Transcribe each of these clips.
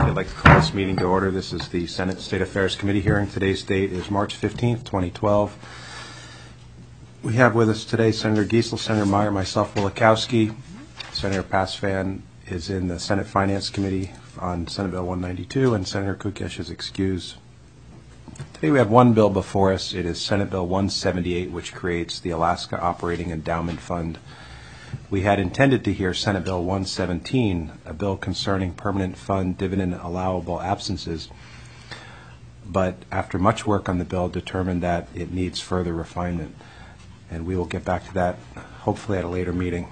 I'd like to call this meeting to order. This is the Senate State Affairs Committee hearing. Today's date is March 15th, 2012. We have with us today Senator Giesel, Senator Meyer, myself, Wielechowski. Senator Pasvan is in the Senate Finance Committee on Senate Bill 192, and Senator Kukesh is excused. Today we have one bill before us. It is Senate Bill 178, which creates the Alaska Operating Endowment Fund. We had intended to hear Senate Bill 117, a bill concerning permanent fund dividend allowable absences, but after much work on the bill, determined that it needs further refinement. And we will get back to that hopefully at a later meeting.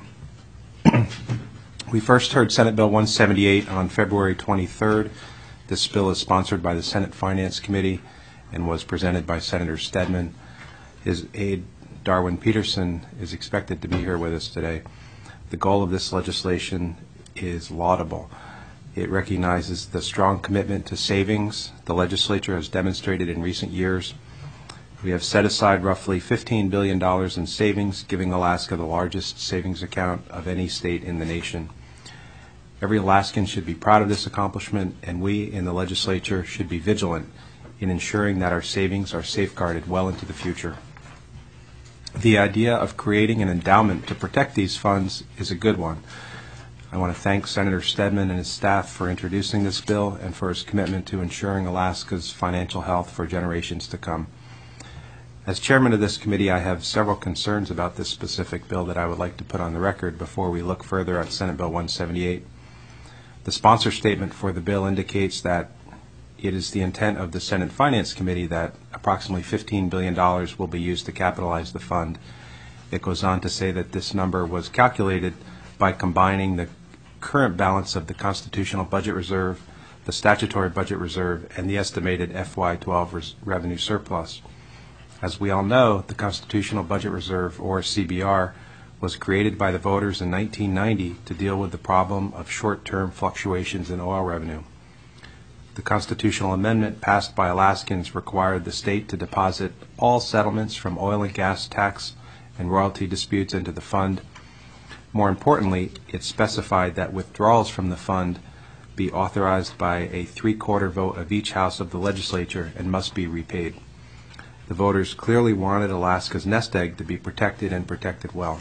We first heard Senate Bill 178 on February 23rd. This bill is sponsored by the Senate Finance Committee and was presented by Senator Stedman. His aide, Darwin Peterson, is expected to be here with us today. The goal of this legislation is laudable. It recognizes the strong commitment to savings the legislature has demonstrated in recent years. We have set aside roughly $15 billion in savings, giving Alaska the largest savings account of any state in the nation. Every Alaskan should be proud of this accomplishment, and we in the legislature should be vigilant in ensuring that our savings are safeguarded well into the future. The idea of creating an endowment to protect these funds is a good one. I want to thank Senator Stedman and his staff for introducing this bill and for his commitment to ensuring Alaska's financial health for generations to come. As chairman of this committee, I have several concerns about this specific bill that I would like to put on the record before we look further at Senate Bill 178. The sponsor statement for the bill indicates that it is the intent of the Senate Finance Committee that approximately $15 billion will be used to capitalize the fund. It goes on to say that this number was calculated by combining the current balance of the Constitutional Budget Reserve, the Statutory Budget Reserve, and the estimated FY12 revenue surplus. As we all know, the Constitutional Budget Reserve, or CBR, was created by the voters in 1990 to deal with the problem of short-term fluctuations in oil revenue. The constitutional amendment passed by Alaskans required the state to deposit all settlements from oil and gas tax and royalty disputes into the fund. More importantly, it specified that withdrawals from the fund be authorized by a 3/4 vote of each house of the legislature and must be repaid. The voters clearly wanted Alaska's nest egg to be protected and protected well.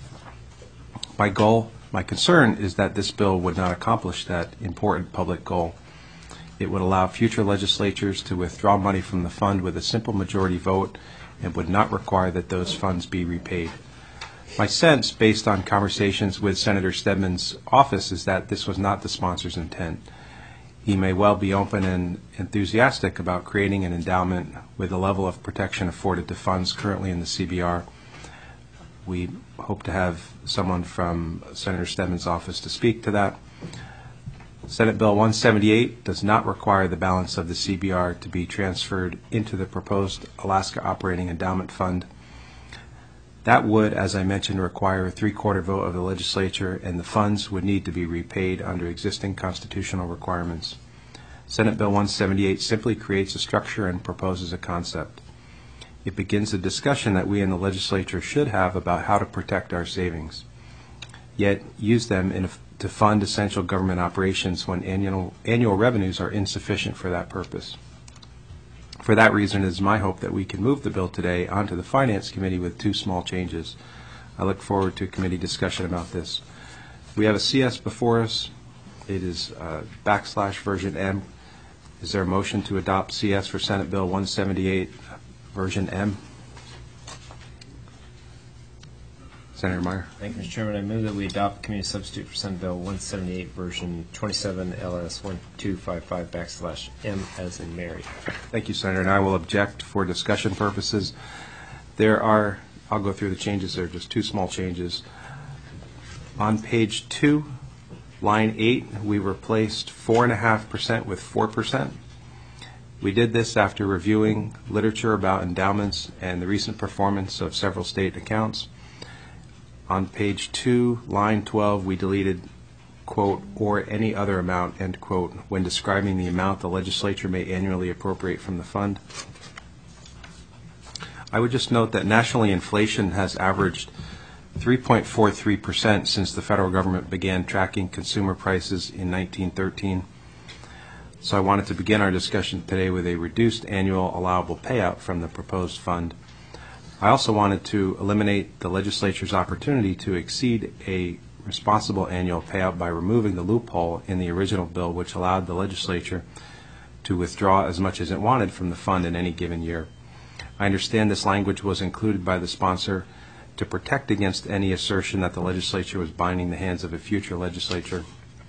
My concern is that this bill would not accomplish that important public goal. It would allow future legislatures to withdraw money from the fund with a simple majority vote and would not require that those funds be repaid. My sense, based on conversations with Senator Stedman's office, is that this was not the sponsor's intent. He may well be open and enthusiastic about creating an endowment with the level of protection afforded to funds currently in the CBR. We hope to have someone from Senator Stedman's office to speak to that. Senate Bill 178 does not require the balance of the CBR to be transferred into the proposed Alaska Operating Endowment Fund. That would, as I mentioned, require a 3/4 vote of the legislature, and the funds would need to be repaid under existing constitutional requirements. Senate Bill 178 simply creates a structure and proposes a concept. It begins a discussion that we in the legislature should have about how to protect our savings, yet use them to fund essential government operations when annual revenues are insufficient for that purpose. For that reason, it is my hope that we can move the bill today onto the Finance Committee with 2 small changes. I look forward to committee discussion about this. We have a CS before us. It is \version M. Is there a motion to adopt CS for Senate Bill 178 version M? Senator Meyer. Thank you, Mr. Chairman. I move that we adopt committee substitute for Senate Bill 178 version 27 LS 1255 \M as in Mary. Thank you, Senator. And I will object for discussion purposes. I'll go through the changes. There are just 2 small changes. On page 2, line 8, we replaced 4.5% with 4%. We did this after reviewing literature about endowments and the recent performance of several state accounts. On page 2, line 12, we deleted, quote, or any other amount, end quote, when describing the amount the legislature may annually appropriate from the fund. I would just note that nationally inflation has averaged 3.43% since the federal government began tracking consumer prices in 1913. So I wanted to begin our discussion today with a reduced annual allowable payout from the proposed fund. I also wanted to eliminate the legislature's opportunity to exceed a responsible annual payout by removing the loophole in the original bill which allowed the legislature to withdraw as much as it wanted from the fund in any given year. I understand this language was included by the sponsor to protect against any assertion that the legislature was binding the hands of a future legislature.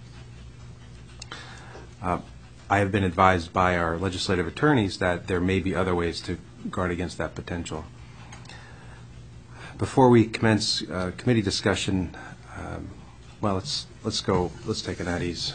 I have been advised by our legislative attorneys that there may be other ways to guard against that potential. Before we commence committee discussion, let's take an at ease.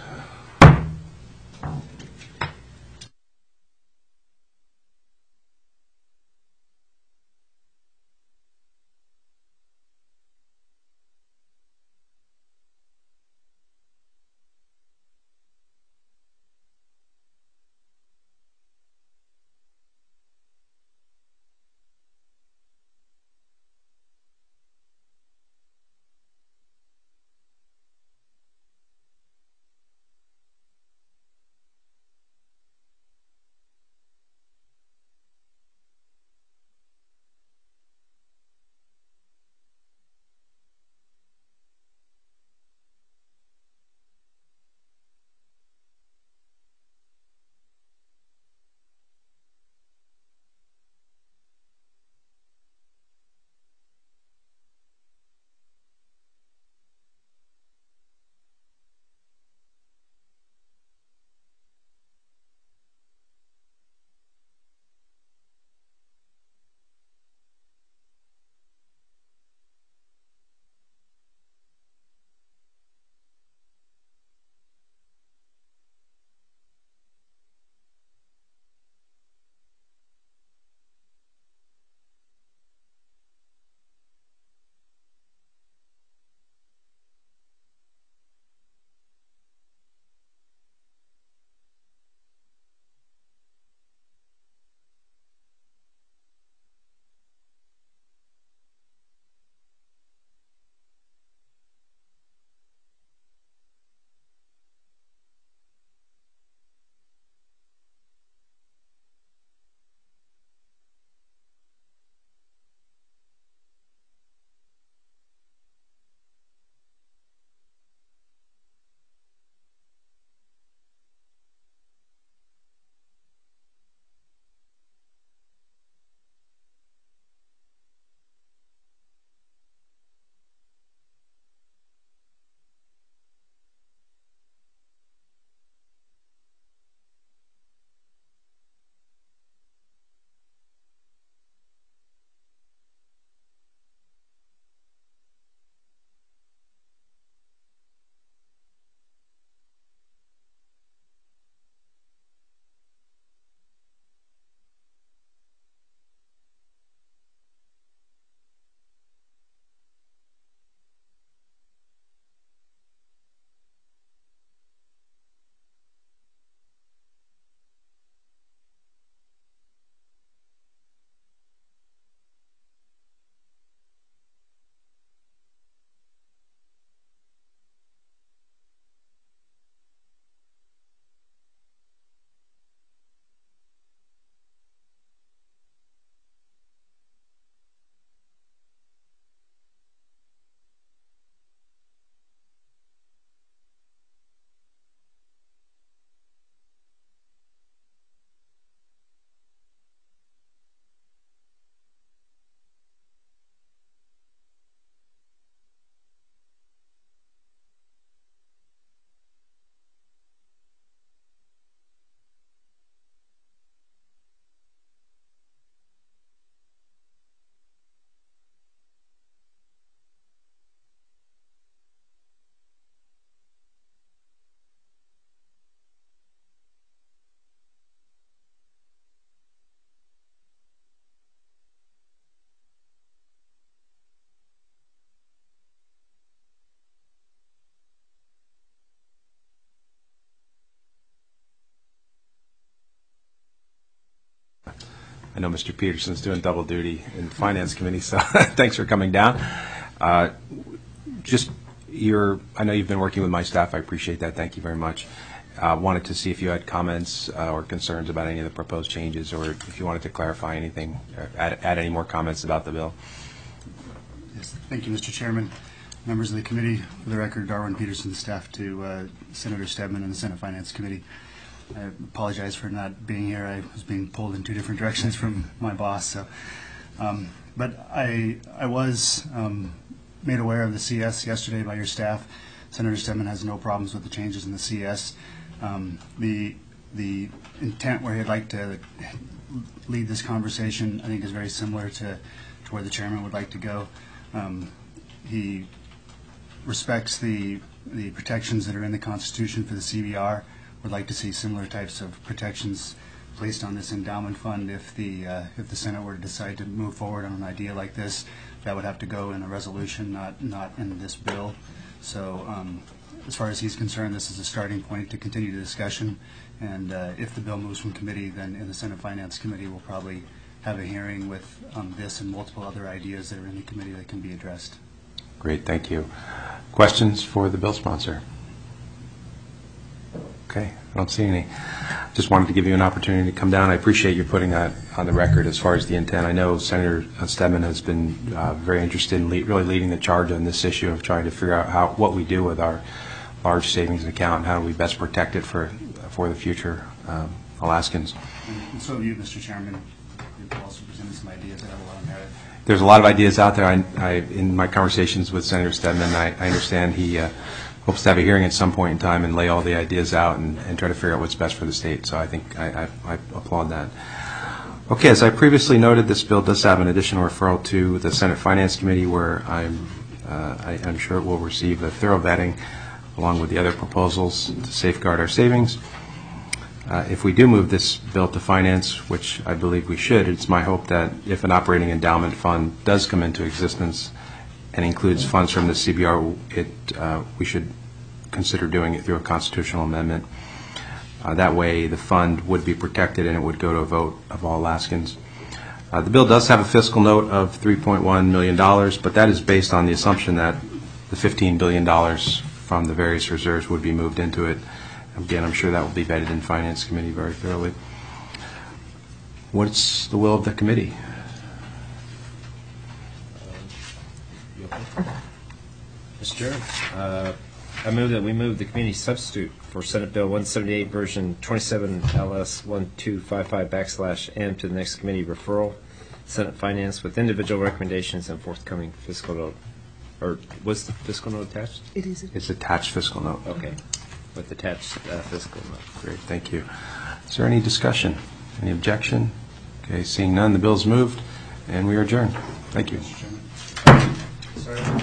I know Mr. Peterson's doing double duty in the Finance Committee, so thanks for coming down. I know you've been working with my staff. I appreciate that. Thank you very much. wanted to see if you had comments or concerns about any of the proposed changes, or if you wanted to clarify anything, or add any more comments about the bill. Yes, thank you, Mr. Chairman. Members of the committee, for the record, Darwin Peterson, staff to Senator Stedman and the Senate Finance Committee. I apologize for not being here. I was being pulled in two different directions from my boss. So, but I was made aware of the CS yesterday by your staff. Senator Stedman has no problems with the changes in the CS. The intent where he'd like to lead this conversation, I think, is very similar to where the chairman would like to go. He respects the protections that are in the Constitution for the CBR. Would like to see similar types of protections placed on this endowment fund. If the Senate were to decide to move forward on an idea like this, that would have to go in a resolution, not in this bill. So as far as he's concerned, this is a starting point to continue the discussion. And if the bill moves from committee, then in the Senate Finance Committee, we'll probably have a hearing with this and multiple other ideas that are in the committee that can be addressed. Great, thank you. Questions for the bill sponsor? Okay, I don't see any. Just wanted to give you an opportunity to come down. I appreciate you putting that on the record as far as the intent. I know Senator Stedman has been very interested in really leading the charge on this issue of trying to figure out what we do with our large savings account and how do we best protect it for the future Alaskans. And so you, Mr. Chairman, you've also presented some ideas that have a lot of merit. There's a lot of ideas out there. In my conversations with Senator Stedman, I understand he hopes to have a hearing at some point in time and lay all the ideas out and try to figure out what's best for the state. So I think I applaud that. Okay, as I previously noted, this bill does have an additional referral to the Senate Finance Committee, where I'm sure it will receive a thorough vetting along with the other proposals to safeguard our savings. If we do move this bill to finance, which I believe we should, it's my hope that if an operating endowment fund does come into existence and includes funds from the CBR, we should consider doing it through a constitutional amendment. That way the fund would be protected and it would go to a vote of all Alaskans. The bill does have a fiscal note of $3.1 million, but that is based on the assumption that the $15 billion from the various reserves would be moved into it. Again, I'm sure that will be vetted in Finance Committee very thoroughly. What's the will of the committee? Mr. Chair, I move that we move the committee substitute for Senate Bill 178 version 27 LS 1255/M to the next committee referral, Senate Finance, with individual recommendations and forthcoming fiscal note. Or was the fiscal note attached? It is. It's attached fiscal note. Okay, with attached fiscal note. Great, thank you. Is there any discussion? Any objection? Okay, seeing none, the bill is moved and we are adjourned. Thank you. Sorry.